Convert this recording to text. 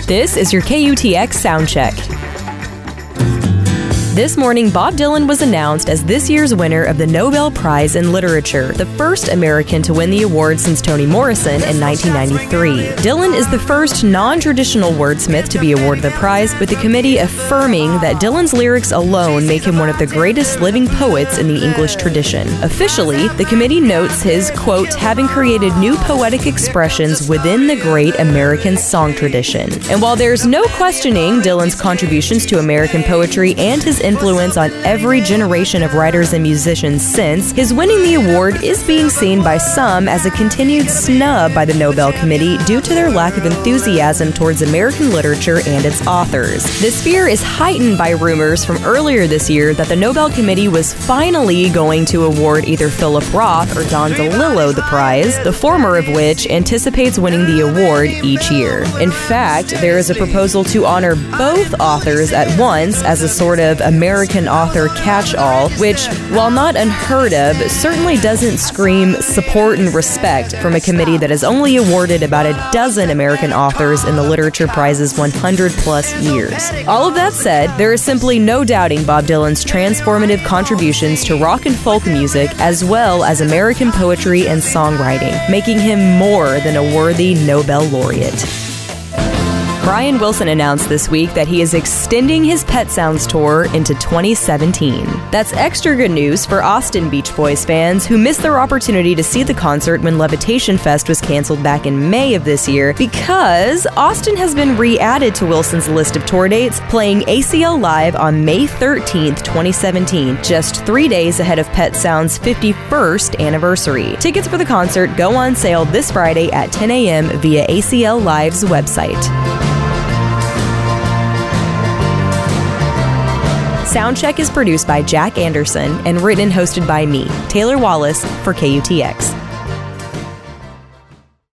This is your KUTX Soundcheck. This morning, Bob Dylan was announced as this year's winner of the Nobel Prize in Literature, the first American to win the award since Toni Morrison in 1993. Dylan is the first non-traditional wordsmith to be awarded the prize, with the committee affirming that Dylan's lyrics alone make him one of the greatest living poets in the English tradition. Officially, the committee notes his, quote, having created new poetic expressions within the great American song tradition. And while there's no questioning Dylan's contributions to American poetry and his influence on every generation of writers and musicians since, his winning the award is being seen by some as a continued snub by the Nobel Committee due to their lack of enthusiasm towards American literature and its authors. This fear is heightened by rumors from earlier this year that the Nobel Committee was finally going to award either Philip Roth or Don DeLillo the prize, the former of which anticipates winning the award each year. In fact, there is a proposal to honor both authors at once as a sort of American author catch-all, which, while not unheard of, certainly doesn't scream support and respect from a committee that has only awarded about a dozen American authors in the Literature Prize's 100-plus years. All of that said, there is simply no doubting Bob Dylan's transformative contributions to rock and folk music, as well as American poetry and songwriting, making him more than a worthy Nobel laureate. Brian Wilson announced this week that he is extending his Pet Sounds tour into 2017. That's extra good news for Austin Beach Boys fans who missed their opportunity to see the concert when Levitation Fest was canceled back in May of this year, because Austin has been re-added to Wilson's list of tour dates, playing ACL Live on May 13th, 2017, just 3 days ahead of Pet Sounds' 51st anniversary. Tickets for the concert go on sale this Friday at 10 a.m. via ACL Live's website. Soundcheck is produced by Jack Anderson and written and hosted by me, Taylor Wallace, for KUTX.